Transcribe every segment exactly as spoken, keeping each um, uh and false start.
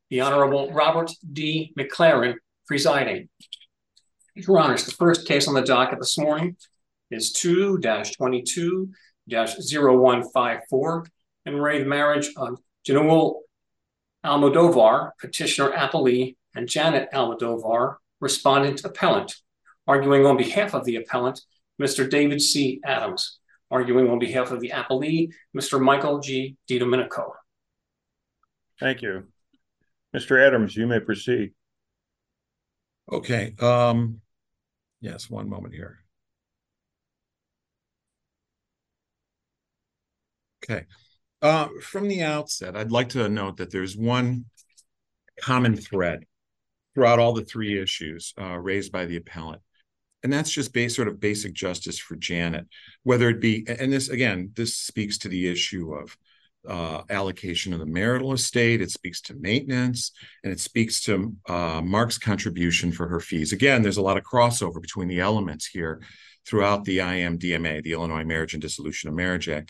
The Honorable Robert D. McLaren presiding. Your Honors, the first case on the docket this morning is two twenty-two oh one five four, in re the marriage of Januel Almodovar, petitioner appellee, and Janet Almodovar, respondent appellant. Arguing on behalf of the appellant, Mister David C. Adams. Arguing on behalf of the appellee, Mister Michael G. DiDomenico. Thank you. Mister Adams, you may proceed. Okay. Um, yes, one moment here. Okay. Uh, from the outset, I'd like to note that there's one common thread throughout all the three issues uh, raised by the appellant. And that's just base, sort of basic justice for Janet, whether it be, and this, again, this speaks to the issue of uh, allocation of the marital estate, it speaks to maintenance, and it speaks to uh, Mark's contribution for her fees. Again, there's a lot of crossover between the elements here throughout the I M D M A, the Illinois Marriage and Dissolution of Marriage Act.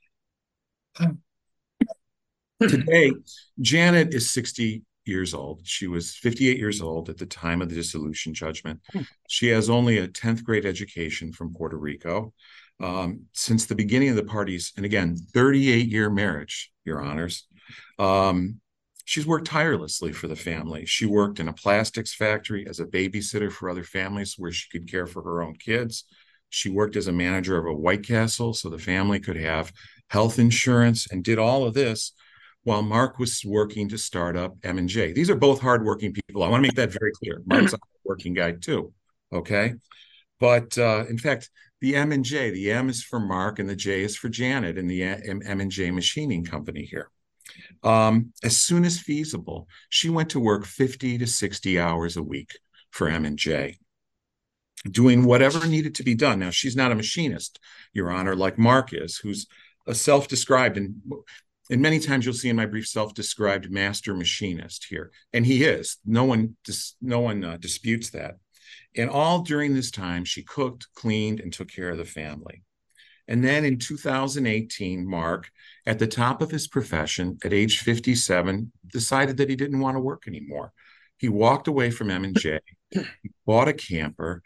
Today, Janet is sixty years old. She was fifty-eight years old at the time of the dissolution judgment. She has only a tenth grade education from Puerto Rico. Um, since the beginning of the parties, and again, thirty-eight year marriage, Your Honors, um, she's worked tirelessly for the family. She worked in a plastics factory as a babysitter for other families where she could care for her own kids. She worked as a manager of a White Castle so the family could have health insurance, and did all of this while Mark was working to start up M and J. These are both hardworking people. I want to make that very clear. Mark's a hardworking guy too, okay? But uh, in fact, the M and J, the M is for Mark and the J is for Janet in the M and J Machining Company here. Um, as soon as feasible, she went to work fifty to sixty hours a week for M and J, doing whatever needed to be done. Now, she's not a machinist, Your Honor, like Mark is, who's a self-described, and and many times you'll see in my brief, self-described master machinist here, and he is. No one, dis, no one uh, disputes that. And all during this time, she cooked, cleaned, and took care of the family. And then in two thousand eighteen, Mark, at the top of his profession, at age fifty-seven, decided that he didn't want to work anymore. He walked away from M and J, bought a camper.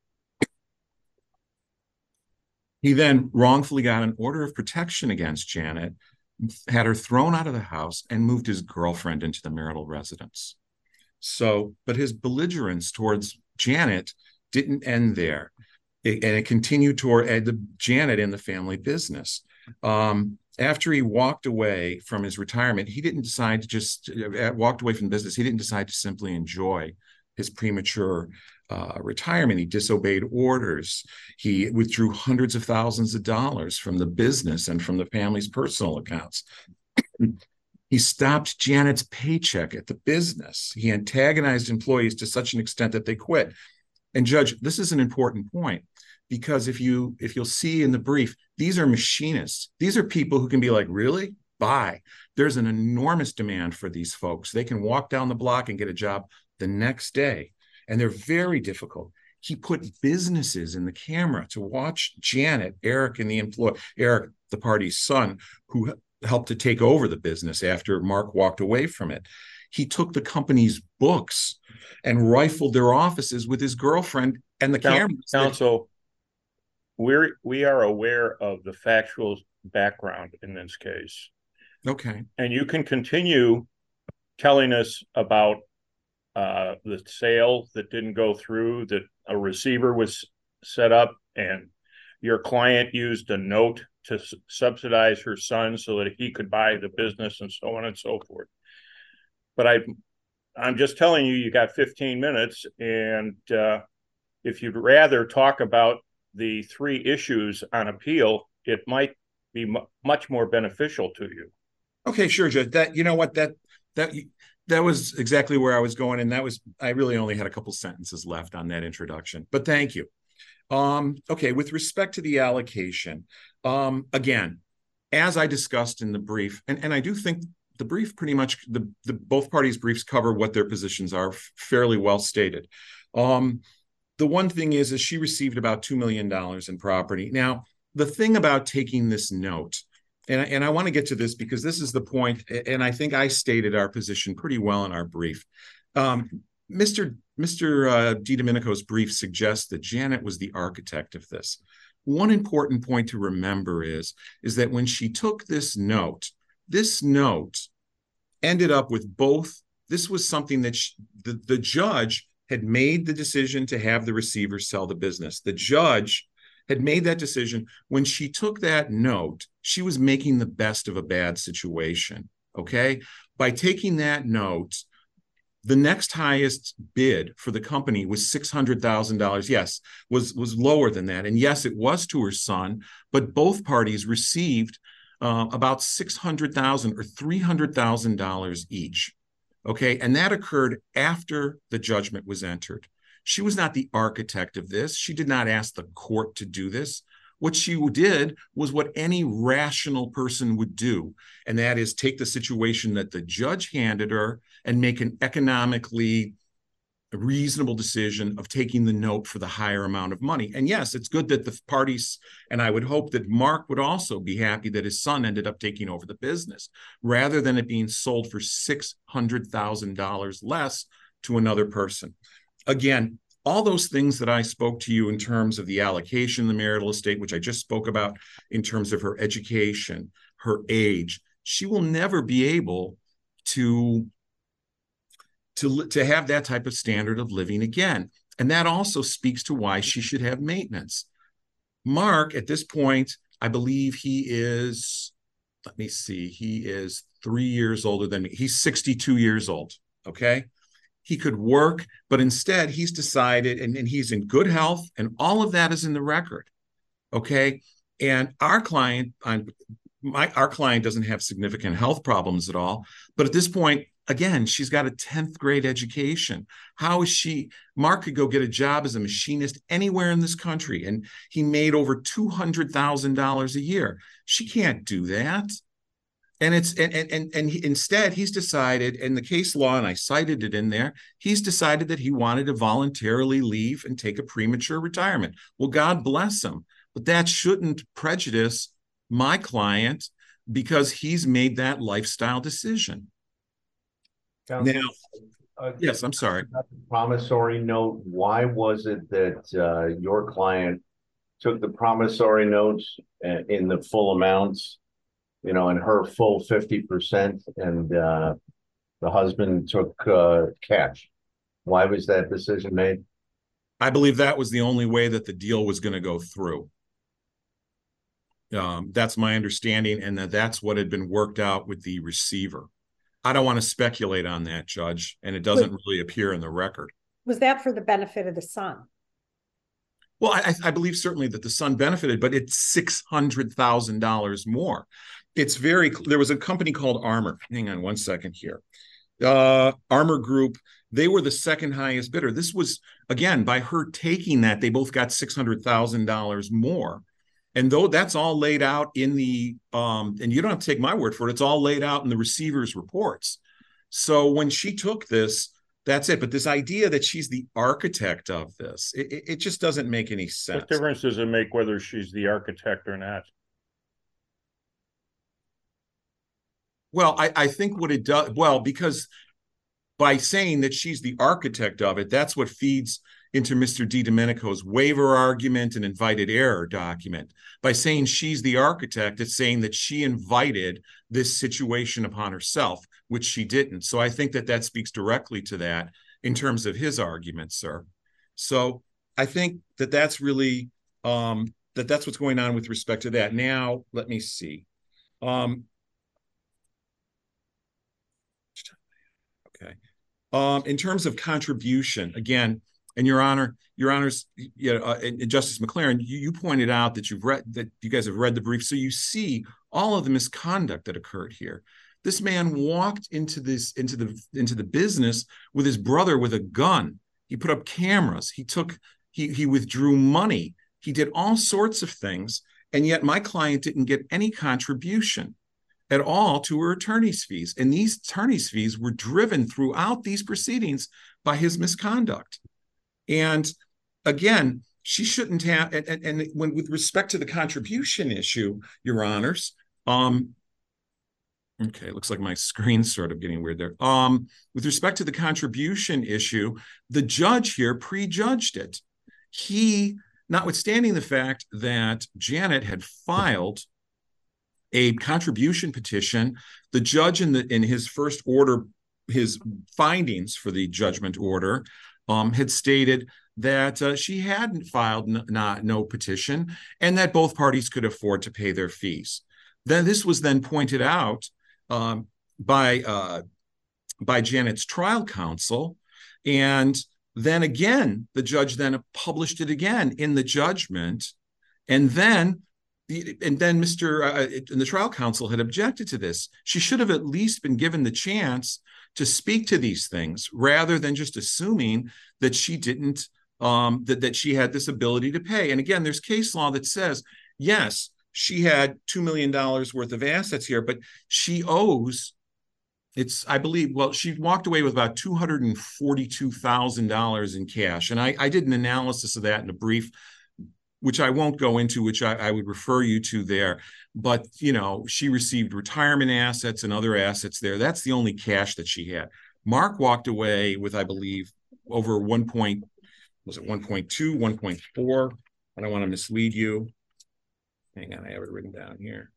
He then wrongfully got an order of protection against Janet, had her thrown out of the house, and moved his girlfriend into the marital residence. So, but his belligerence towards Janet didn't end there. It, and it continued toward uh, the, Janet in the family business. Um, after he walked away from his retirement, he didn't decide to just, uh, walked away from business, he didn't decide to simply enjoy his premature uh, retirement. He disobeyed orders. He withdrew hundreds of thousands of dollars from the business and from the family's personal accounts. He stopped Janet's paycheck at the business. He antagonized employees to such an extent that they quit. And Judge, this is an important point, because if you if you'll see in the brief, these are machinists. These are people who can be like, really? Bye. There's an enormous demand for these folks. They can walk down the block and get a job the next day, and they're very difficult. He put businesses in the camera to watch Janet, Eric, and the employee, Eric, the party's son, who helped to take over the business after Mark walked away from it. He took the company's books and rifled their offices with his girlfriend and the cameras. Counsel, we're, we are aware of the factual background in this case. Okay. And you can continue telling us about uh, the sale that didn't go through, that a receiver was set up and your client used a note to s- subsidize her son so that he could buy the business and so on and so forth. But I, I'm just telling you, you got fifteen minutes. And uh, if you'd rather talk about the three issues on appeal, it might be m- much more beneficial to you. Okay, sure, Judge. That, you know what, that, that, that was exactly where I was going. And that was, I really only had a couple sentences left on that introduction, but thank you. Um, okay, with respect to the allocation, um, again, as I discussed in the brief, and, and I do think the brief pretty much, the, the both parties' briefs cover what their positions are fairly well stated. Um, the one thing is, is she received about two million dollars in property. Now, the thing about taking this note and, and I want to get to this because this is the point, and I think I stated our position pretty well in our brief. Um, Mister Mister Uh, DiDomenico's brief suggests that Janet was the architect of this. One important point to remember is, is that when she took this note, this note ended up with both. This was something that she, the, the judge had made the decision to have the receiver sell the business. The judge had made that decision. When she took that note, she was making the best of a bad situation, okay? By taking that note, the next highest bid for the company was six hundred thousand dollars. Yes, was, was lower than that. And yes, it was to her son, but both parties received uh, about six hundred thousand dollars or three hundred thousand dollars each. Okay, and that occurred after the judgment was entered. She was not the architect of this. She did not ask the court to do this. What she did was what any rational person would do, and that is take the situation that the judge handed her and make an economically reasonable decision of taking the note for the higher amount of money. And yes, it's good that the parties, and I would hope that Mark would also be happy that his son ended up taking over the business rather than it being sold for six hundred thousand dollars less to another person. Again, all those things that I spoke to you in terms of the allocation of the marital estate, which I just spoke about in terms of her education, her age, she will never be able to To, to have that type of standard of living again. And that also speaks to why she should have maintenance. Mark, at this point, I believe he is, let me see, he is three years older than me. He's sixty-two years old, okay? He could work, but instead he's decided, and, and he's in good health, and all of that is in the record, okay? And our client, my, our client doesn't have significant health problems at all, but at this point, again, she's got a tenth grade education. How is she? Mark could go get a job as a machinist anywhere in this country, and he made over two hundred thousand dollars a year. She can't do that. And it's and and and he, instead he's decided, in the case law, and I cited it in there, he's decided that he wanted to voluntarily leave and take a premature retirement. Well, God bless him, but that shouldn't prejudice my client because he's made that lifestyle decision. Counsel, Now, uh, yes, I'm sorry. Promissory note. Why was it that uh, your client took the promissory notes uh, in the full amounts, you know, and her full fifty percent, and uh, the husband took uh, cash? Why was that decision made? I believe that was the only way that the deal was going to go through. Um, that's my understanding, and that that's what had been worked out with the receiver. I don't want to speculate on that, Judge, and it doesn't really appear in the record. Was that for the benefit of the son? Well, I, I believe certainly that the son benefited, but it's six hundred thousand dollars more. It's very, there was a company called Armor. Hang on one second here. Uh, Armor Group, they were the second highest bidder. This was, again, by her taking that, they both got six hundred thousand dollars more. And though that's all laid out in the, um, and you don't have to take my word for it, it's all laid out in the receiver's reports. So when she took this, that's it. But this idea that she's the architect of this, it, it just doesn't make any sense. What difference does it make whether she's the architect or not? Well, I, I think what it does, well, because by saying that she's the architect of it, that's what feeds into Mister DiDomenico's waiver argument and invited error document. By saying she's the architect, it's saying that she invited this situation upon herself, which she didn't. So I think that that speaks directly to that in terms of his argument, sir. So I think that that's really, um, that that's what's going on with respect to that. Now, let me see. Um, okay. Um, in terms of contribution, again, and Your Honor, Your Honors, you know, uh, and Justice McLaren, you, you pointed out that you've read that you guys have read the brief, so you see all of the misconduct that occurred here. This man walked into this into the into the business with his brother with a gun. He put up cameras. He took he he withdrew money. He did all sorts of things, and yet my client didn't get any contribution at all to her attorney's fees. And these attorney's fees were driven throughout these proceedings by his misconduct. And again, she shouldn't have, and, and, and when with respect to the contribution issue, Your Honors, Um, okay, looks like my screen's sort of getting weird there. Um, with respect to the contribution issue, the judge here prejudged it. He, notwithstanding the fact that Janet had filed a contribution petition, the judge in the in his first order, his findings for the judgment order, um, had stated that uh, she hadn't filed n- not no petition and that both parties could afford to pay their fees. Then this was then pointed out um, by uh, by Janet's trial counsel, and then again the judge then published it again in the judgment, and then the and then Mister Uh, and the trial counsel had objected to this. She should have at least been given the chance to speak to these things rather than just assuming that she didn't um, that that she had this ability to pay. And again, there's case law that says yes, she had two million dollars worth of assets here, but she owes, it's, I believe, well, she walked away with about two hundred forty-two thousand dollars in cash. And I, I did an analysis of that in a brief, which I won't go into, which I, I would refer you to there. But, you know, she received retirement assets and other assets there. That's the only cash that she had. Mark walked away with, I believe, over one point, was it one point two, one point four? I don't want to mislead you. Hang on, I have it written down here.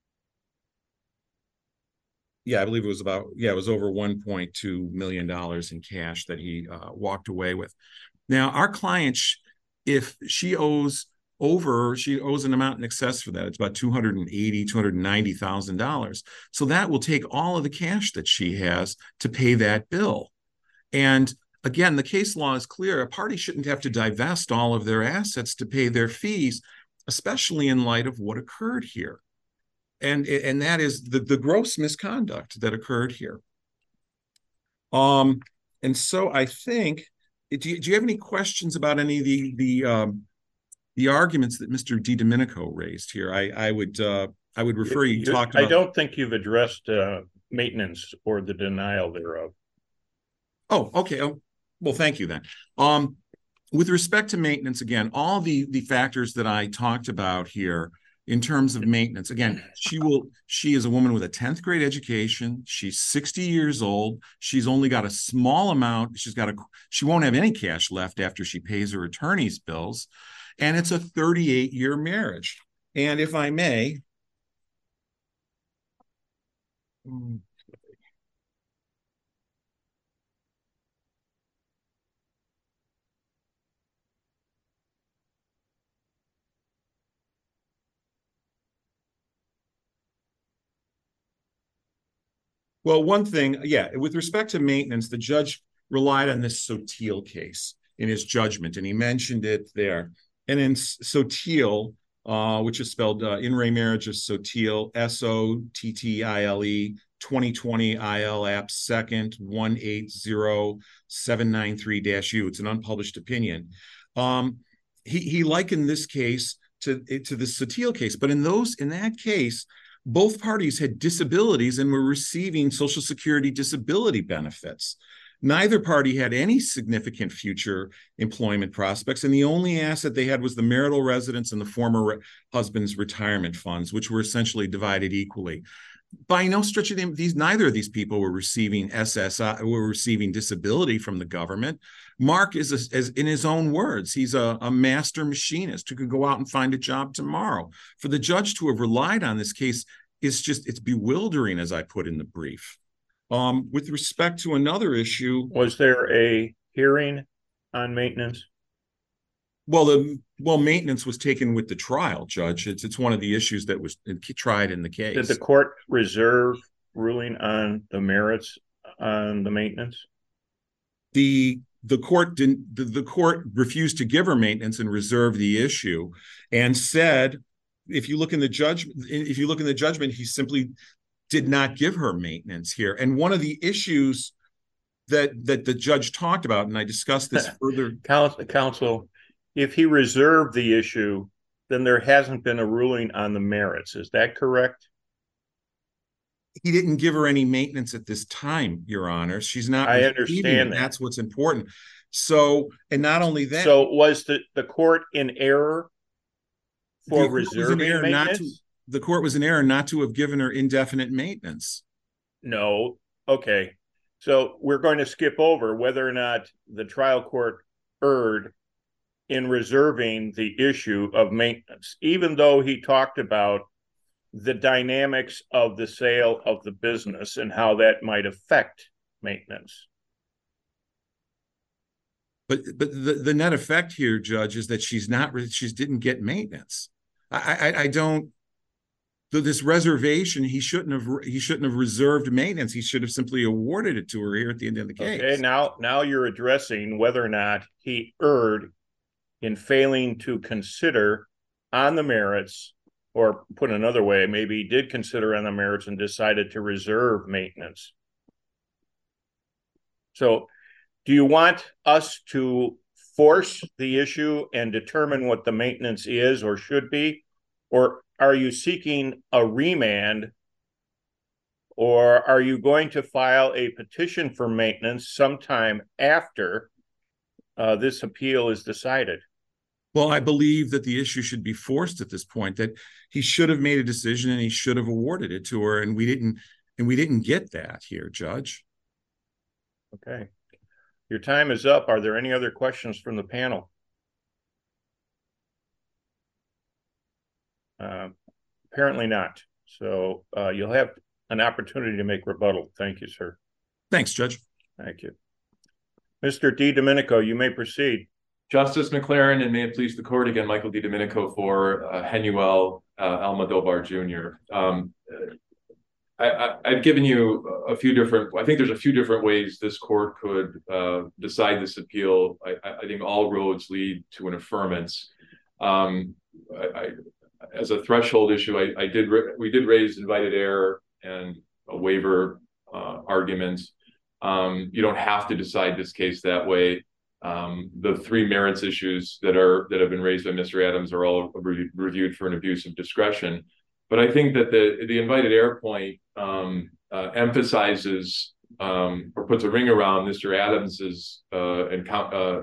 Yeah, I believe it was about, yeah, it was over one point two million dollars in cash that he uh, walked away with. Now, our client, if she owes over, she owes an amount in excess for that. It's about two hundred eighty thousand dollars, two hundred ninety thousand dollars. So that will take all of the cash that she has to pay that bill. And again, the case law is clear. A party shouldn't have to divest all of their assets to pay their fees, especially in light of what occurred here. And, and that is the, the gross misconduct that occurred here. Um, and so I think, do you, do you have any questions about any of the the um, the arguments that Mister DiDomenico raised here? I, I would uh, I would refer you, you talked about. I don't think you've addressed uh, maintenance or the denial thereof. Oh, okay. Oh, well, thank you then. Um, with respect to maintenance, again, all the the factors that I talked about here in terms of maintenance, again, she will, she is a woman with a tenth grade education. She's sixty years old. She's only got a small amount. She's got a, she won't have any cash left after she pays her attorney's bills. And it's a thirty-eight year marriage. And if I may, well, one thing, yeah, with respect to maintenance, the judge relied on this Sotil case in his judgment, and he mentioned it there. And in Sotil, uh, which is spelled uh, in re marriage of Sotil, S O T T I L E, twenty twenty I L App second one eight zero seven nine three U. It's an unpublished opinion. Um, he he likened this case to to the Sotil case, but in those in that case, both parties had disabilities and were receiving Social Security disability benefits. Neither party had any significant future employment prospects, and the only asset they had was the marital residence and the former re- husband's retirement funds, which were essentially divided equally. By no stretch of the, these, neither of these people were receiving S S I, were receiving disability from the government. Mark is, a, as in his own words, he's a, a master machinist who could go out and find a job tomorrow. For the judge to have relied on this case is just, it's bewildering, as I put in the brief. Um, with respect to another issue, was there a hearing on maintenance? Well, the well, maintenance was taken with the trial, Judge. It's it's one of the issues that was tried in the case. Did the court reserve ruling on the merits on the maintenance? The the court didn't. The, the court refused to give her maintenance and reserve the issue, and said, if you look in the judgment, if you look in the judgment, he simply did not give her maintenance here. And one of the issues that that the judge talked about, and I discussed this further. Counsel, counsel, if he reserved the issue, then there hasn't been a ruling on the merits. Is that correct? He didn't give her any maintenance at this time, Your Honor. She's not. I understand that. That's what's important. So, and not only that. So was the, the court in error for the, reserving error maintenance? Not to, the court was in error not to have given her indefinite maintenance. No. Okay. So we're going to skip over whether or not the trial court erred in reserving the issue of maintenance, even though he talked about the dynamics of the sale of the business and how that might affect maintenance. But but the, the net effect here, Judge, is that she's not she didn't get maintenance. I I, I don't. This reservation, he shouldn't have he shouldn't have reserved maintenance. He should have simply awarded it to her here at the end of the case. Okay, now now you're addressing whether or not he erred in failing to consider on the merits, or put another way, maybe he did consider on the merits and decided to reserve maintenance. So do you want us to force the issue and determine what the maintenance is or should be? Or are you seeking a remand? Or are you going to file a petition for maintenance sometime after uh, this appeal is decided? Well, I believe that the issue should be forced at this point, that he should have made a decision and he should have awarded it to her. And we didn't, and we didn't get that here, Judge. Okay. Your time is up. Are there any other questions from the panel? Uh, apparently not. So uh, you'll have an opportunity to make rebuttal. Thank you, sir. Thanks, Judge. Thank you. Mister DiDomenico, you may proceed. Justice McLaren, and may it please the court, again, Michael DiDomenico for uh, Henuel uh, Almodovar Junior Um, I, I, I've given you a few different, I think there's a few different ways this court could uh, decide this appeal. I, I think all roads lead to an affirmance. Um, I, I, as a threshold issue, I, I did we did raise invited error and a waiver uh, argument. Um, you don't have to decide this case that way. Um, the three merits issues that are that have been raised by Mister Adams are all re reviewed for an abuse of discretion. But I think that the the invited error point um, uh, emphasizes um, or puts a ring around Mister Adams's uh, and uh,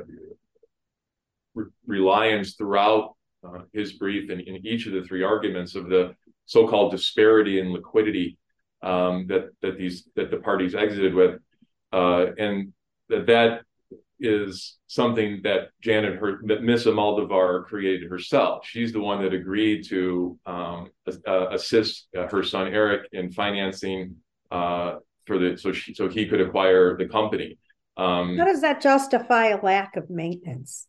re reliance throughout uh, his brief and in each of the three arguments of the so-called disparity in liquidity um, that that these that the parties exited with, uh, and that that is something that Janet, her, that Miss Almodovar created herself. She's the one that agreed to um, uh, assist uh, her son Eric in financing uh, for the so she so he could acquire the company. Um, How does that justify a lack of maintenance?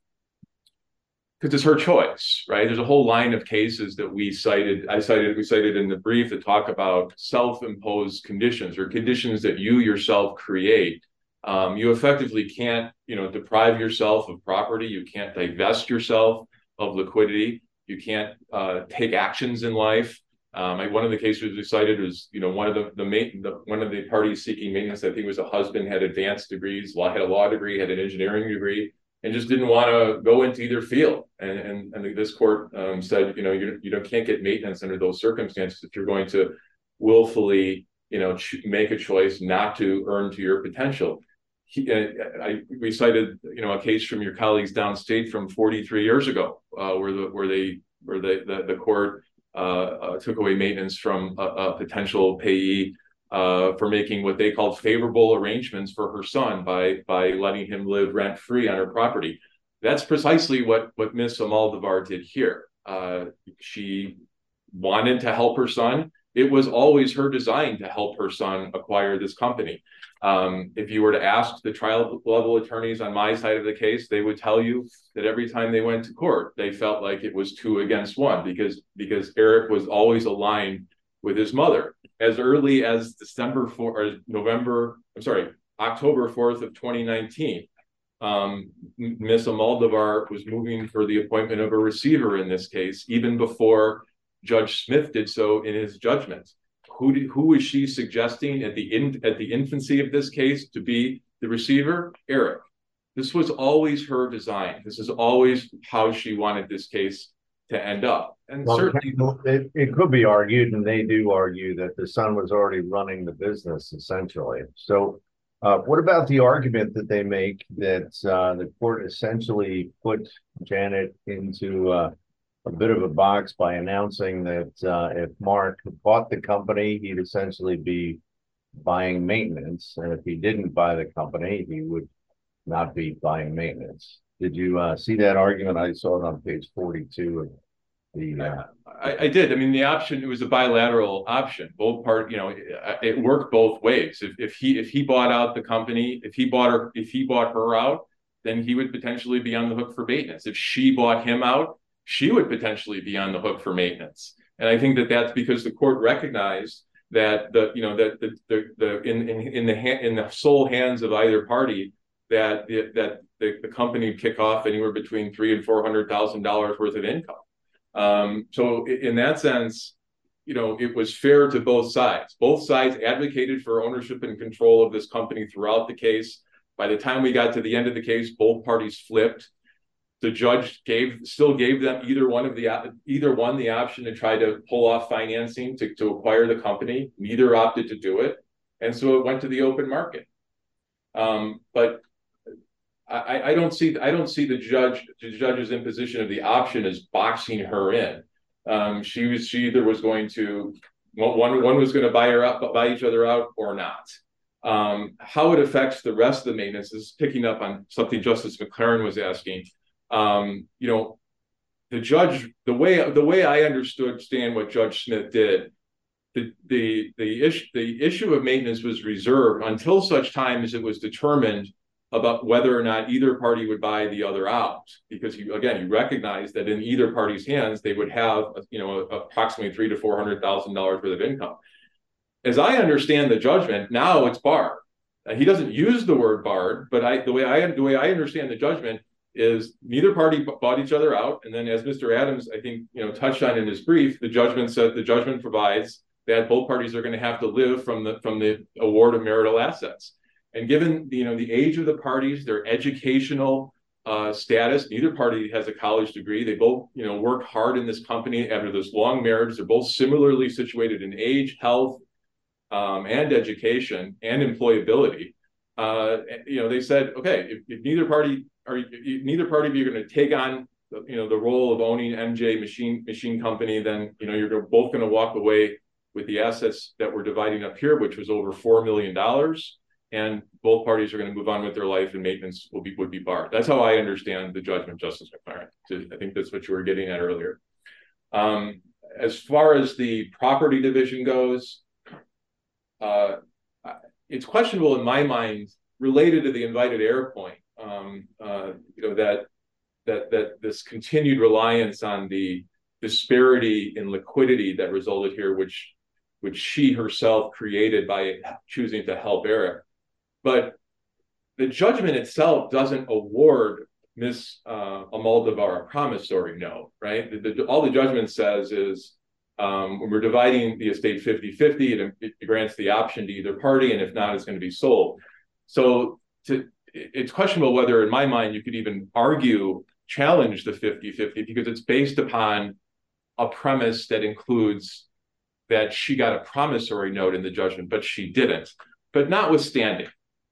Because it's her choice, right? There's a whole line of cases that we cited. I cited we cited in the brief that talk about self-imposed conditions or conditions that you yourself create. Um, you effectively can't, you know, deprive yourself of property. You can't divest yourself of liquidity. You can't uh, take actions in life. Um, I, one of the cases we cited was, you know, one of the the, main, the one of the parties seeking maintenance. I think was a husband had advanced degrees, law, had a law degree, had an engineering degree, and just didn't want to go into either field. And and, and this court um, said, you know, you you don't can't get maintenance under those circumstances if you're going to willfully, you know, make a choice not to earn to your potential. He, uh, I, we cited, you know, a case from your colleagues downstate from forty-three years ago, uh, where the where they where the the, the court uh, uh, took away maintenance from a, a potential payee uh, for making what they called favorable arrangements for her son by by letting him live rent free on her property. That's precisely what what Miss Almodovar did here. Uh, she wanted to help her son. It was always her design to help her son acquire this company. Um, if you were to ask the trial level attorneys on my side of the case, they would tell you that every time they went to court, they felt like it was two against one because, because Eric was always aligned with his mother. As early as December fourth, or November, I'm sorry, October fourth of twenty nineteen, um, Miss Almodovar was moving for the appointment of a receiver in this case, even before Judge Smith did so in his judgment. Who did, who was she suggesting at the in, at the infancy of this case to be the receiver? Eric. This was always her design. This is always how she wanted this case to end up. And well, certainly, it, it could be argued, and they do argue, that the son was already running the business essentially. So, uh, what about the argument that they make that uh, the court essentially put Janet into uh, a bit of a box by announcing that uh, if Mark bought the company, he'd essentially be buying maintenance, and if he didn't buy the company, he would not be buying maintenance. Did you uh, see that argument? I saw it on page forty-two of the. Uh, I, I did. I mean, the option, it was a bilateral option. Both part, you know, it, it worked both ways. If, if he if he bought out the company, if he bought her, if he bought her out, then he would potentially be on the hook for maintenance. If she bought him out, she would potentially be on the hook for maintenance. And I think that that's because the court recognized that the, you know, that the the, the in in in the hand, in the sole hands of either party, that the, that the, the company would kick off anywhere between three and four hundred thousand dollars worth of income. Um, so in that sense, you know, it was fair to both sides. Both sides advocated for ownership and control of this company throughout the case. By the time we got to the end of the case, both parties flipped. The judge gave still gave them either one of the either one the option to try to pull off financing to, to acquire the company. Neither opted to do it, and so it went to the open market. Um, but I, I don't see I don't see the judge the judge's imposition of the option as boxing her in. Um, she was she either was going to one one was going to buy her out buy each other out or not. Um, how it affects the rest of the maintenance is picking up on something Justice McLaren was asking. Um, you know, the judge the way the way I understood Stan what Judge Smith did. The the the issue the issue of maintenance was reserved until such time as it was determined about whether or not either party would buy the other out, because you again you recognize that in either party's hands they would have you know approximately three to four hundred thousand dollars worth of income. As I understand the judgment, now it's barred. Uh, he doesn't use the word barred, but I the way I the way I understand the judgment is neither party bought each other out, and then as Mister Adams I think you know touched on in his brief, the judgment said the judgment provides that both parties are going to have to live from the from the award of marital assets. And given you know the age of the parties, their educational uh, status, neither party has a college degree. They both you know work hard in this company after this long marriage. They're both similarly situated in age, health, um, and education and employability. Uh, you know they said, okay, if, if neither party or neither party of you are going to take on you know the role of owning M J Machine Machine Company, then you know you're both going to walk away with the assets that we're dividing up here, which was over four million dollars. And both parties are going to move on with their life, and maintenance will be would be barred. That's how I understand the judgment, Justice McLaren. So I think that's what you were getting at earlier. Um, as far as the property division goes, uh, it's questionable in my mind, related to the invited heir point. Um, uh, you know that that that this continued reliance on the disparity in liquidity that resulted here, which which she herself created by choosing to help Eric. But the judgment itself doesn't award Miss Uh, Almodovar a promissory note, right? The, the, all the judgment says is um, when we're dividing the estate fifty fifty, it, it grants the option to either party, and if not, it's going to be sold. So to, it's questionable whether, in my mind, you could even argue, challenge the fifty fifty, because it's based upon a premise that includes that she got a promissory note in the judgment, but she didn't. But notwithstanding,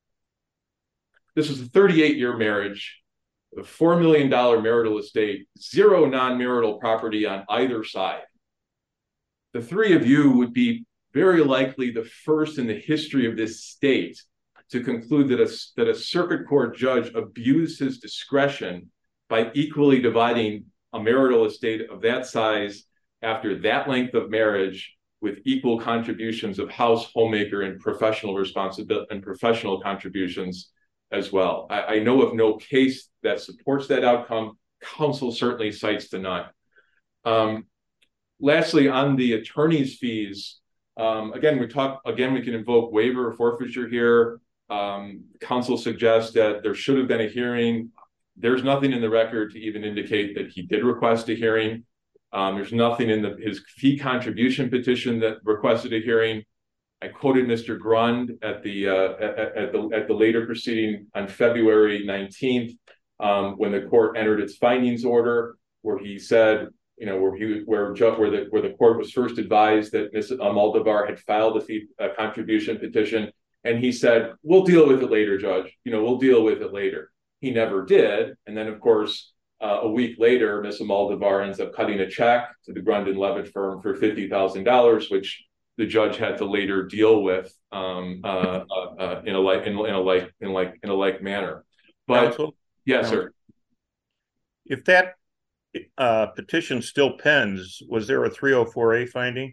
this was a thirty-eight year marriage, a four million dollars marital estate, zero non-marital property on either side. The three of you would be very likely the first in the history of this state to conclude that a, that a circuit court judge abused his discretion by equally dividing a marital estate of that size after that length of marriage with equal contributions of house, homemaker, and professional responsibility and professional contributions as well. I, I know of no case that supports that outcome. Counsel certainly cites to none. Um, lastly, on the attorney's fees, um, again, we talk again, we can invoke waiver or forfeiture here. Um, counsel suggests that there should have been a hearing. There's nothing in the record to even indicate that he did request a hearing. Um, there's nothing in the, his fee contribution petition that requested a hearing. I quoted Mister Grund at the uh, at, at the at the later proceeding on February nineteenth, um, when the court entered its findings order, where he said, you know, where he where where the where the court was first advised that Miz Almodovar had filed a fee a contribution petition, and he said, "We'll deal with it later, Judge. You know, we'll deal with it later." He never did, and then of course uh, a week later, Miss Almodovar ends up cutting a check to the Grundon Levitt firm for fifty thousand dollars, which the judge had to later deal with um, uh, uh, uh, in a like in, in a like in like in a like manner. But Counsel? yes, Counsel? sir. If that uh, petition still pens, was there a three oh four A finding?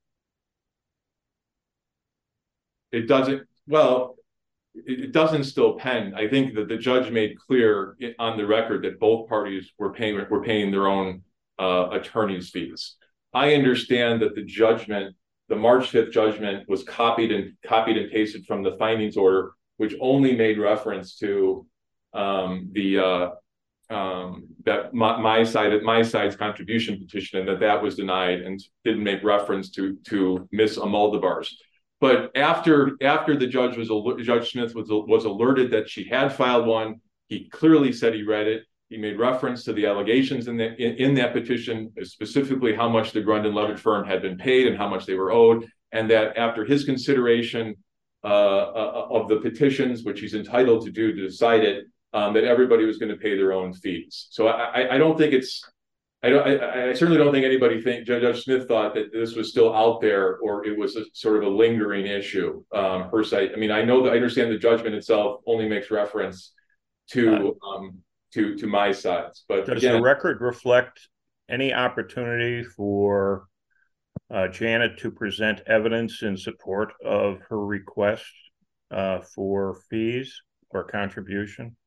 It doesn't. Well, it, it doesn't still pen. I think that the judge made clear on the record that both parties were paying were paying their own uh, attorney's fees. I understand that the judgment, the March fifth judgment, was copied and copied and pasted from the findings order, which only made reference to um, the uh, um, that my, my side my side's contribution petition, and that that was denied, and didn't make reference to to Miss Almodovar's. But after after the judge was Judge Smith was was alerted that she had filed one, he clearly said he read it. He made reference to the allegations in, the, in, in that petition, specifically how much the Grundon Levitt firm had been paid and how much they were owed, and that after his consideration uh, uh, of the petitions, which he's entitled to do to decide it, um, that everybody was going to pay their own fees. So I, I don't think it's, I don't, I, I certainly don't think anybody think Judge Smith thought that this was still out there, or it was a sort of a lingering issue um, per se. I mean, I know that I understand the judgment itself only makes reference to um, to to my sides, but does again, the record reflect any opportunity for uh, Janet to present evidence in support of her request uh, for fees or contribution?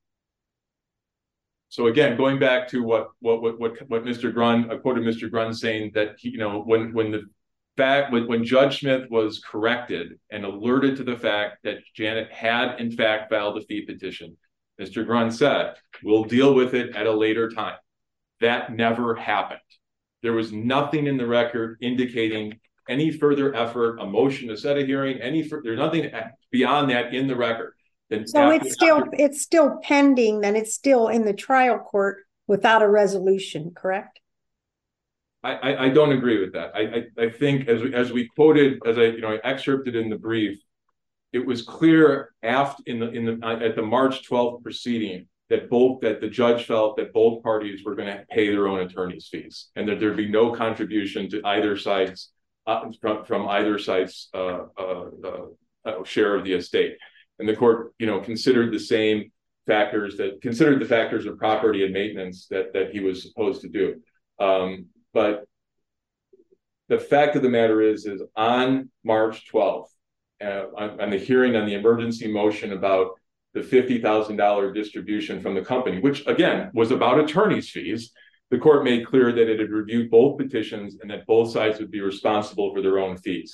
So again, going back to what what what what, what Mister Grund, I quoted Mister Grund saying that he, you know, when when the fact when, when Judge Smith was corrected and alerted to the fact that Janet had in fact filed a fee petition, Mister Grund said, "We'll deal with it at a later time." That never happened. There was nothing in the record indicating any further effort, a motion to set a hearing, any there's nothing beyond that in the record. And So after, it's still after, it's still pending, then it's still in the trial court without a resolution, correct? I, I, I don't agree with that. I, I, I think as we, as we quoted, as I you know I excerpted in the brief, it was clear after in the in the at the March twelfth proceeding that both that the judge felt that both parties were going to pay their own attorney's fees, and that there'd be no contribution to either side's uh, from from either side's uh, uh, uh, share of the estate. And the court, you know, considered the same factors that considered the factors of property and maintenance that that he was supposed to do. Um, but the fact of the matter is, is on March twelfth, uh, on, on the hearing on the emergency motion about the fifty thousand dollars distribution from the company, which again was about attorney's fees, the court made clear that it had reviewed both petitions and that both sides would be responsible for their own fees.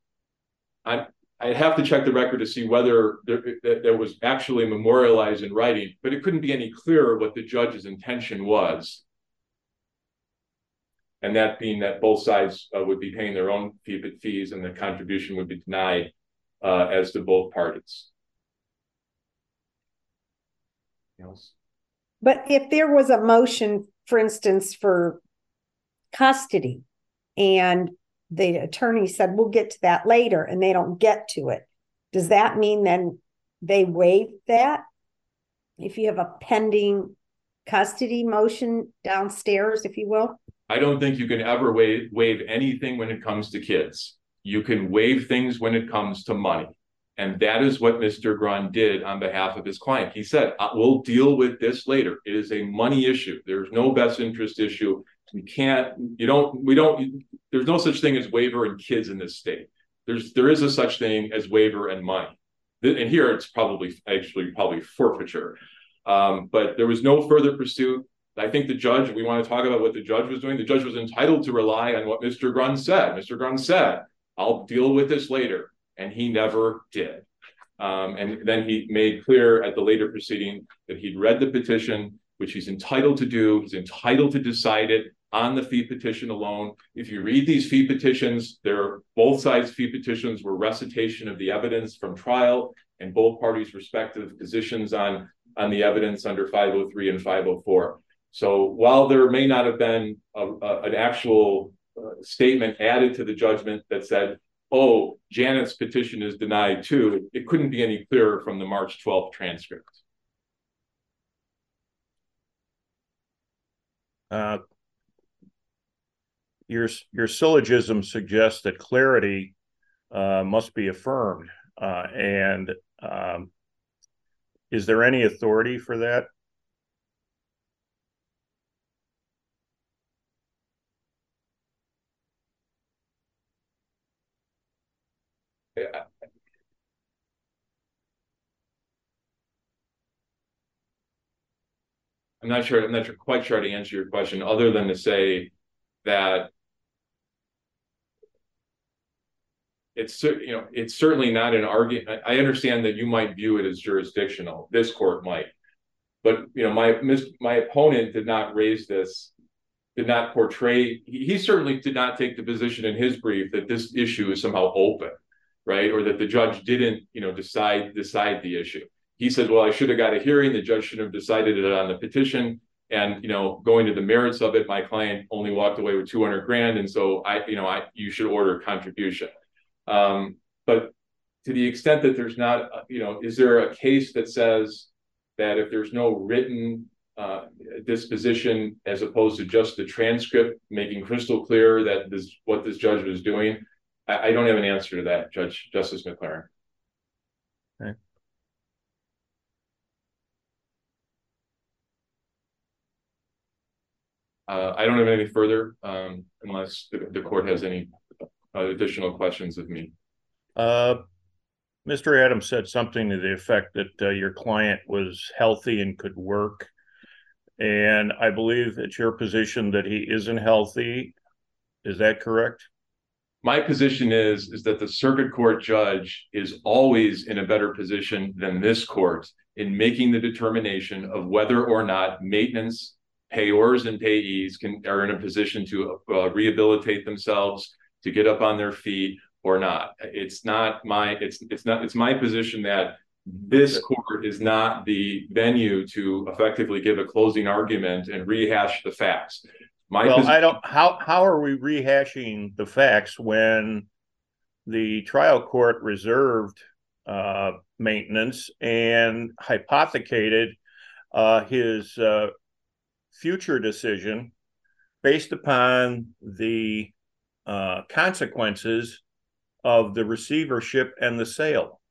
I I'd have to check the record to see whether there, there was actually memorialized in writing, but it couldn't be any clearer what the judge's intention was. And that being that both sides uh, would be paying their own fee, fees and the contribution would be denied uh, as to both parties. Else? But if there was a motion, for instance, for custody, and the attorney said, we'll get to that later, and they don't get to it, does that mean then they waive that? If you have a pending custody motion downstairs, if you will? I don't think you can ever waive, waive anything when it comes to kids. You can waive things when it comes to money. And that is what Mister Grund did on behalf of his client. He said, we'll deal with this later. It is a money issue. There's no best interest issue. We can't, you don't, we don't, there's no such thing as waiver and kids in this state. There's, there is a such thing as waiver and money. And here it's probably, actually probably forfeiture. Um, but there was no further pursuit. I think the judge, we want to talk about what the judge was doing. The judge was entitled to rely on what Mister Grund said. Mister Grund said, I'll deal with this later. And he never did. Um, and then he made clear at the later proceeding that he'd read the petition, which he's entitled to do. He's entitled to decide it on the fee petition alone. If you read these fee petitions, they're both sides' fee petitions were recitation of the evidence from trial and both parties' respective positions on, on the evidence under five oh three and five oh four. So while there may not have been a, a, an actual uh, statement added to the judgment that said, oh, Janet's petition is denied too, it couldn't be any clearer from the March twelfth transcript. uh, your your syllogism suggests that clarity uh, must be affirmed, uh, and um, is there any authority for that? Yeah. I'm not sure. I'm not sure, quite sure how to answer your question, other than to say that it's, you know, it's certainly not an argument. I understand that you might view it as jurisdictional. This court might, but you know, my my opponent did not raise this, did not portray. He, he certainly did not take the position in his brief that this issue is somehow open, right, or that the judge didn't, you know, decide decide the issue. He said, well, I should have got a hearing. The judge should have decided it on the petition. And, you know, going to the merits of it, my client only walked away with two hundred grand. And so I, you know, I, you should order contribution. Um, but to the extent that there's not, you know, is there a case that says that if there's no written uh, disposition, as opposed to just the transcript, making crystal clear that this, what this judge was doing? I, I don't have an answer to that, Judge Justice McLaren. Okay. Uh, I don't have anything further, um, unless the, the court has any uh, additional questions of me. Uh, Mister Adams said something to the effect that uh, your client was healthy and could work. And I believe it's your position that he isn't healthy. Is that correct? My position is, is that the circuit court judge is always in a better position than this court in making the determination of whether or not maintenance payors and payees can are in a position to uh, rehabilitate themselves, to get up on their feet or not. It's not my it's it's not it's my position that this court is not the venue to effectively give a closing argument and rehash the facts. My well, position, I don't how how are we rehashing the facts when the trial court reserved uh, maintenance and hypothecated uh, his uh, future decision based upon the uh, consequences of the receivership and the sale?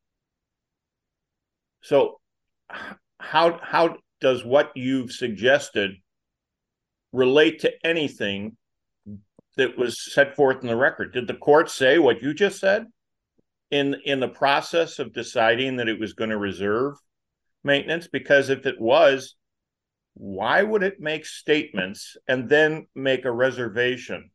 So how how does what you've suggested relate to anything that was set forth in the record? Did the court say what you just said in in the process of deciding that it was going to reserve maintenance? Because if it was, why would it make statements and then make a reservation?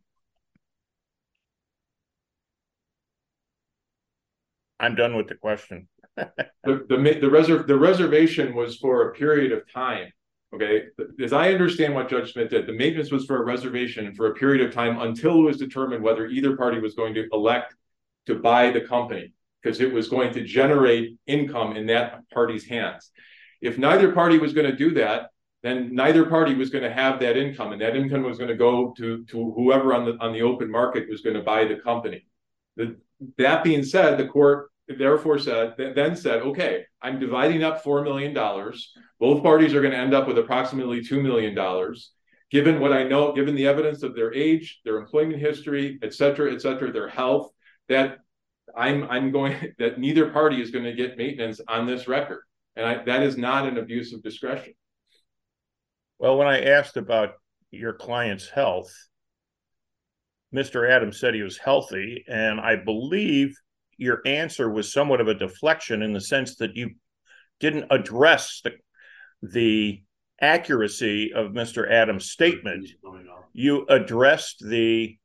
I'm done with the question. the the the, reserve, the reservation was for a period of time. Okay, as I understand what Judge Smith did, the maintenance was for a reservation for a period of time until it was determined whether either party was going to elect to buy the company, because it was going to generate income in that party's hands. If neither party was going to do that, then neither party was going to have that income, and that income was going to go to, to whoever on the on the open market was going to buy the company. The, that being said, the court therefore said, then said, okay, I'm dividing up four million dollars. Both parties are going to end up with approximately two million dollars. Given what I know, given the evidence of their age, their employment history, et cetera, et cetera, their health, that I'm I'm going that neither party is going to get maintenance on this record. And I, that is not an abuse of discretion. Well, when I asked about your client's health, Mister Adams said he was healthy, and I believe your answer was somewhat of a deflection in the sense that you didn't address the, the accuracy of Mister Adams' statement. You addressed the,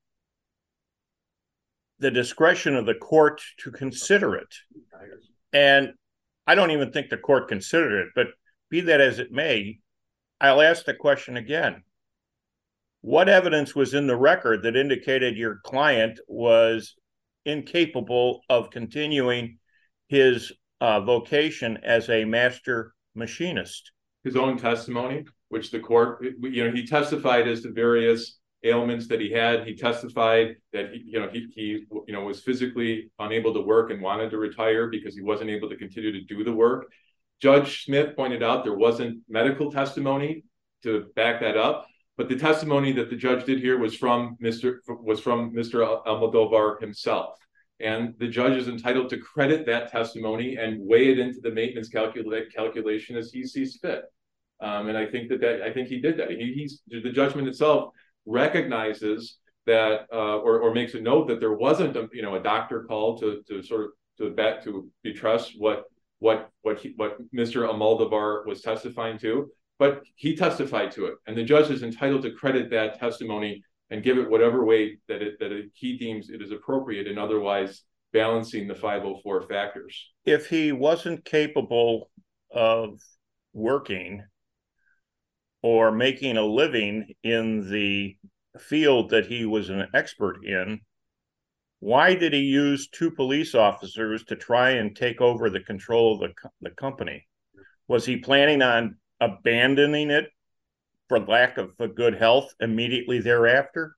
the discretion of the court to consider it. And I don't even think the court considered it, but be that as it may, I'll ask the question again. What evidence was in the record that indicated your client was incapable of continuing his uh, vocation as a master machinist? His own testimony, which the court, you know, he testified as to various ailments that he had. He testified that, he, you know, he, he, you know, was physically unable to work and wanted to retire because he wasn't able to continue to do the work. Judge Smith pointed out there wasn't medical testimony to back that up. But the testimony that the judge did here was from Mister was from Mister Almodovar himself. And the judge is entitled to credit that testimony and weigh it into the maintenance calcula calculation as he sees fit. Um, and I think that, that I think he did that. He, he's the judgment itself recognizes that uh, or, or makes a note that there wasn't a, you know a doctor called to to sort of to bet to betrust what what what he, what Mister Almodovar was testifying to, but he testified to it, and the judge is entitled to credit that testimony and give it whatever weight that it that it, he deems it is appropriate in otherwise balancing the five oh four factors. If he wasn't capable of working or making a living in the field that he was an expert in, why did he use two police officers to try and take over the control of the, the company? Was he planning on abandoning it for lack of a good health immediately thereafter?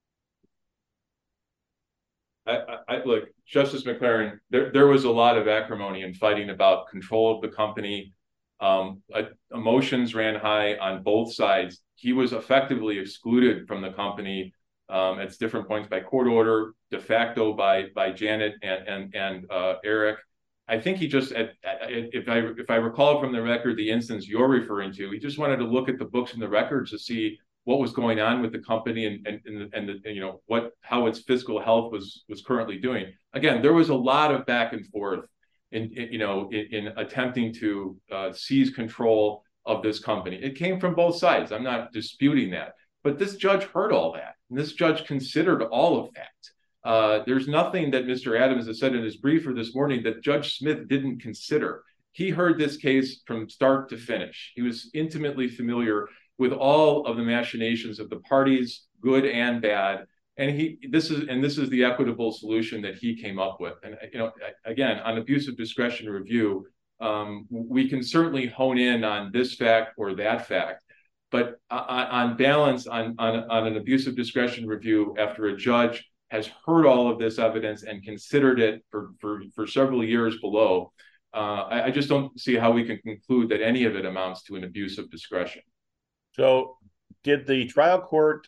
I, I, I look, Justice McLaren, there, there was a lot of acrimony and fighting about control of the company. Um, uh, emotions ran high on both sides. He was effectively excluded from the company um, at different points by court order, de facto by by Janet and and and uh, Eric. I think he just, at, at, if I if I recall from the record, the instance you're referring to, he just wanted to look at the books and the records to see what was going on with the company and and and, and, the, and you know what how its fiscal health was was currently doing. Again, there was a lot of back and forth in, in you know in, in attempting to uh, seize control of this company. It came from both sides. I'm not disputing that, but this judge heard all that, and this judge considered all of that. Uh, there's nothing that Mister Adams has said in his briefer this morning that Judge Smith didn't consider. He heard this case from start to finish. He was intimately familiar with all of the machinations of the parties, good and bad. And he, this is, and this is the equitable solution that he came up with. And you know, again, on abuse of discretion review, um, we can certainly hone in on this fact or that fact. But on, on balance, on, on, on an abuse of discretion review, after a judge has heard all of this evidence and considered it for, for, for several years below, uh, I, I just don't see how we can conclude that any of it amounts to an abuse of discretion. So did the trial court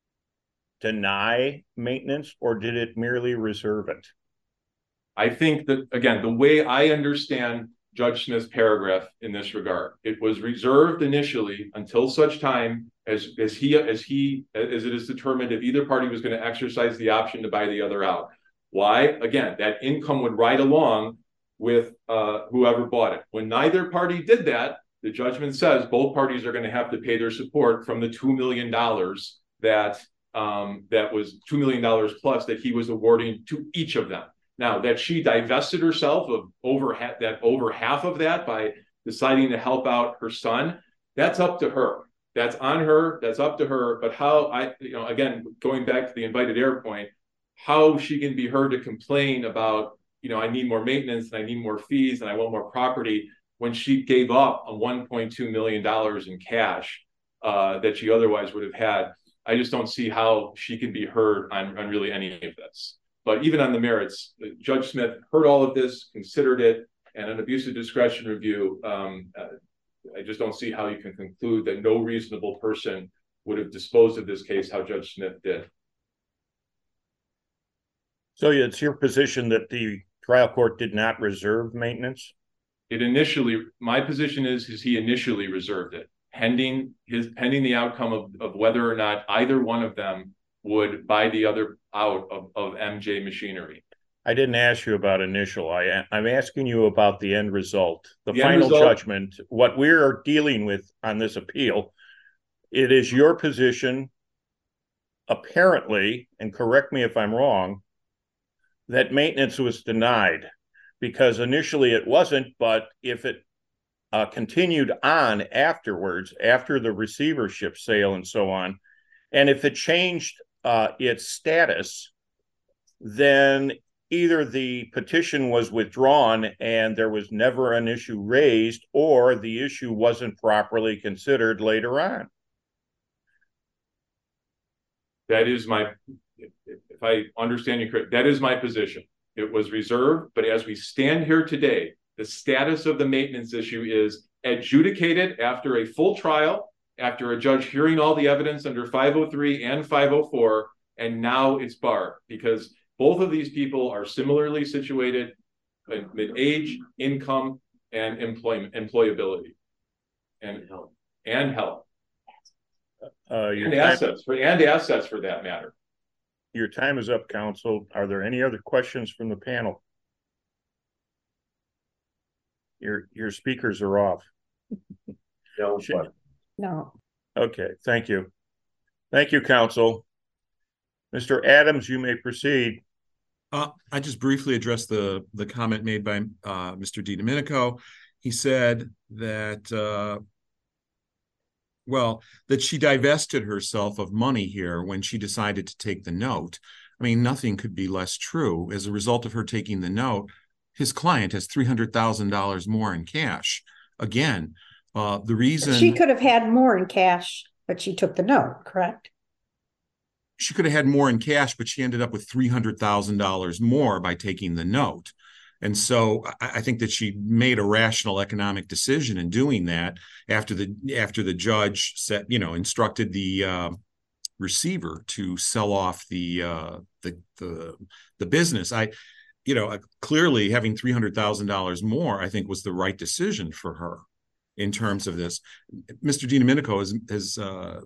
deny maintenance, or did it merely reserve it? I think that, again, the way I understand Judge Smith's paragraph in this regard, it was reserved initially until such time as as he as he as it is determined if either party was going to exercise the option to buy the other out. Why? Again, that income would ride along with uh, whoever bought it. When neither party did that, the judgment says both parties are going to have to pay their support from the two million dollars that um, that was two million dollars plus that he was awarding to each of them. Now, that she divested herself of over half, that over half of that by deciding to help out her son, that's up to her. That's on her. That's up to her. But how I, you know, again, going back to the invited error point, how she can be heard to complain about, you know, I need more maintenance and I need more fees and I want more property when she gave up a one point two million dollars in cash uh, that she otherwise would have had. I just don't see how she can be heard on, on really any of this. But even on the merits, Judge Smith heard all of this, considered it, and an abuse of discretion review, um, uh, I just don't see how you can conclude that no reasonable person would have disposed of this case how Judge Smith did. So it's your position that the trial court did not reserve maintenance? It initially, my position is, is he initially reserved it, pending his pending the outcome of, of whether or not either one of them would buy the other out of, of M J Machinery. I didn't ask you about initial. I, I'm asking you about the end result, the, The final result, judgment, what we're dealing with on this appeal. It is your position, apparently, and correct me if I'm wrong, that maintenance was denied because initially it wasn't, but if it uh, continued on afterwards, after the receivership sale and so on, and if it changed uh, its status, then either the petition was withdrawn and there was never an issue raised, or the issue wasn't properly considered later on. That is my, if I understand you correctly, that is my position. It was reserved, but as we stand here today, the status of the maintenance issue is adjudicated after a full trial after a judge hearing all the evidence under five oh three and five oh four, and now it's barred because both of these people are similarly situated in, in age, income, and employment, employability, and health, and health, Uh, your and time, assets, for, and assets for that matter. your time is up, counsel. Are there any other questions from the panel? Your your speakers are off. No, Should- No. Okay, thank you. Thank you, counsel. Mister Adams, you may proceed. Uh, I just briefly addressed the the comment made by uh, Mister DiDomenico. He said that uh, well, that she divested herself of money here when she decided to take the note. I mean, nothing could be less true. As a result of her taking the note, his client has three hundred thousand dollars more in cash. Again, uh, the reason She could have had more in cash, but she took the note, correct? she could have had more in cash, but she ended up with three hundred thousand dollars more by taking the note. And so I, I think that she made a rational economic decision in doing that after the after the judge said, you know, instructed the uh, receiver to sell off the uh, the the the business. I, you know, clearly having three hundred thousand dollars more, I think, was the right decision for her in terms of this. Mister DiDomenico has has uh,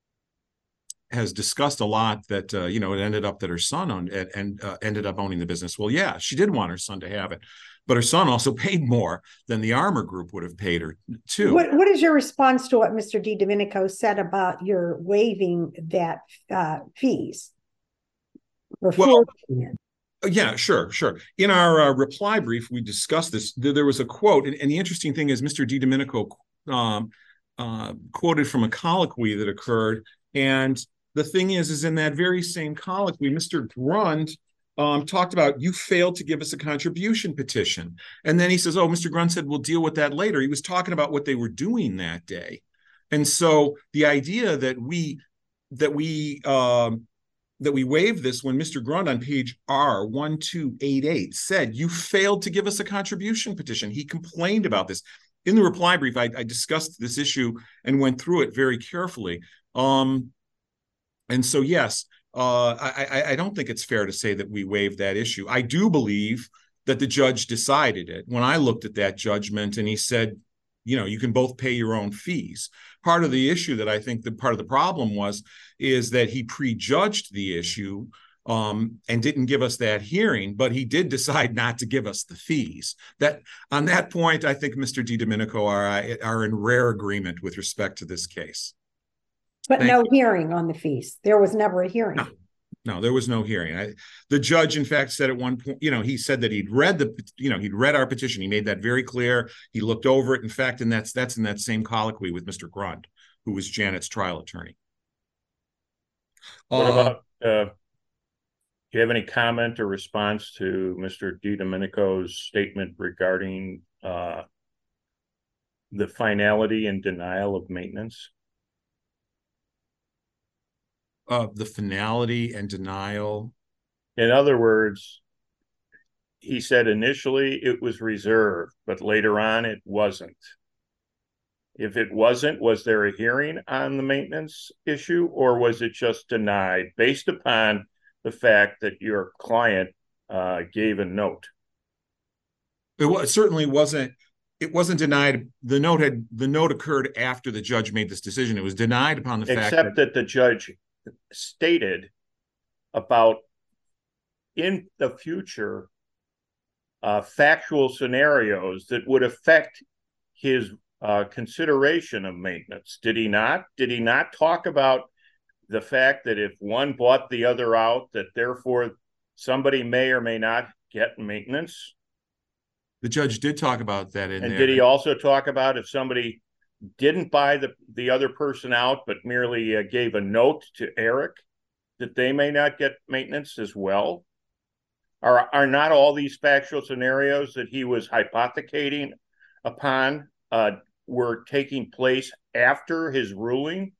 has discussed a lot that uh, you know, it ended up that her son owned and, and uh, ended up owning the business. Well, yeah, she did want her son to have it, but her son also paid more than the Armour Group would have paid her too. What What is your response to what Mister DiDomenico said about your waiving that uh, fees? Or Well, forfeiting it? Yeah, sure, sure. In our uh, reply brief, we discussed this. There, there was a quote, and, and the interesting thing is Mister DiDomenico um, uh, quoted from a colloquy that occurred. And the thing is, is in that very same colloquy, Mister Grund um, talked about, you failed to give us a contribution petition. And then he says, oh, Mister Grund said, we'll deal with that later. He was talking about what they were doing that day. And so the idea that we, that we, um, that we waived this when Mister Grund on page R one two eight eight said, you failed to give us a contribution petition. He complained about this. In the reply brief, I, I discussed this issue and went through it very carefully. Um, and so, yes, uh, I, I, I don't think it's fair to say that we waived that issue. I do believe that the judge decided it. When I looked at that judgment and he said, you know, you can both pay your own fees. Part of the issue that I think the part of the problem was, is that he prejudged the issue um, and didn't give us that hearing, but he did decide not to give us the fees. That on that point, I think Mister DiDomenico are, are in rare agreement with respect to this case. But Thank no you. hearing on the fees. There was never a hearing. No. No, there was no hearing. I, the judge, in fact, said at one point, you know, he said that he'd read the, you know, he'd read our petition. He made that very clear. He looked over it. In fact, and that's that's in that same colloquy with Mister Grund, who was Janet's trial attorney. What Uh, about, uh, do you have any comment or response to Mister DiDomenico's statement regarding uh, the finality and denial of maintenance? uh, the finality and denial? In other words, he said initially it was reserved, but later on it wasn't. If it wasn't, was there a hearing on the maintenance issue, or was it just denied based upon the fact that your client uh, gave a note? It, was, it certainly wasn't. It wasn't denied. The note had the note occurred after the judge made this decision. It was denied upon the fact Except that, that the judge stated about in the future uh, factual scenarios that would affect his uh, consideration of maintenance. Did he not? Did he not talk about the fact that if one bought the other out, that therefore somebody may or may not get maintenance? the judge did talk about that in And there. did he also talk about if somebody didn't buy the, the other person out, but merely uh, gave a note to Eric, that they may not get maintenance as well? Are, are not all these factual scenarios that he was hypothecating upon uh, were taking place after his ruling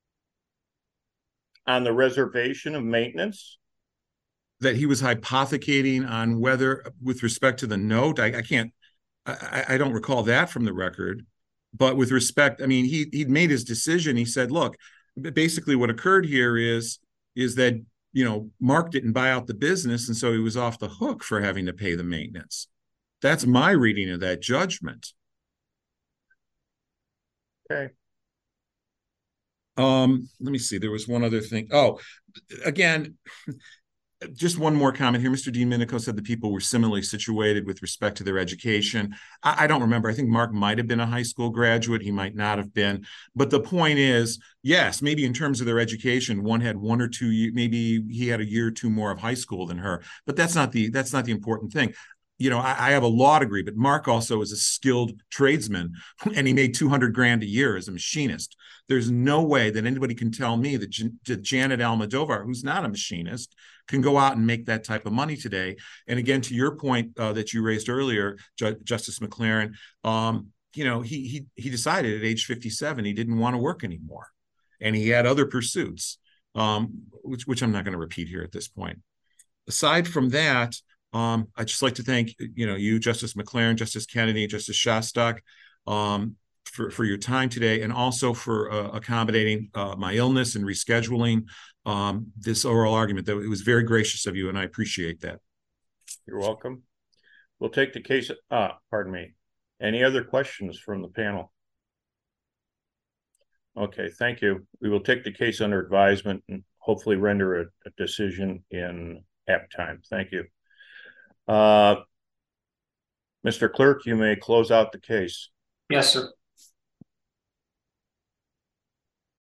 on the reservation of maintenance? That he was hypothecating on whether, with respect to the note, I, I can't, I, I don't recall that from the record. but with respect, I mean, he he'd made his decision. He said, look, basically what occurred here is, is that, you know, Mark didn't buy out the business, and so he was off the hook for having to pay the maintenance. That's my reading of that judgment. Okay. Um, let me see. There was one other thing. Oh, again, just one more comment here. Mister DiMinico said the people were similarly situated with respect to their education. I, I don't remember. I think Mark might have been a high school graduate. He might not have been. But the point is, yes, maybe in terms of their education, one had one or two, maybe he had a year or two more of high school than her. But that's not the that's not the important thing. You know, I, I have a law degree, but Mark also is a skilled tradesman, and he made two hundred grand a year as a machinist. There's no way that anybody can tell me that, Jan- that Janet Almodovar, who's not a machinist, can go out and make that type of money today. And again, to your point uh, that you raised earlier, Ju- Justice McLaren, um, you know, he he he decided at age fifty-seven he didn't want to work anymore, and he had other pursuits, um, which which I'm not going to repeat here at this point. Aside from that, Um, I'd just like to thank, you know, you, Justice McLaren, Justice Kennedy, Justice Shostak, um, for, for your time today, and also for uh, accommodating uh, my illness and rescheduling um, this oral argument. That it was very gracious of you, and I appreciate that. You're welcome. We'll take the case. Ah, pardon me. Any other questions from the panel? Okay, thank you. We will take the case under advisement and hopefully render a, a decision in apt time. Thank you. Uh, Mister Clerk, you may close out the case. Yes, sir.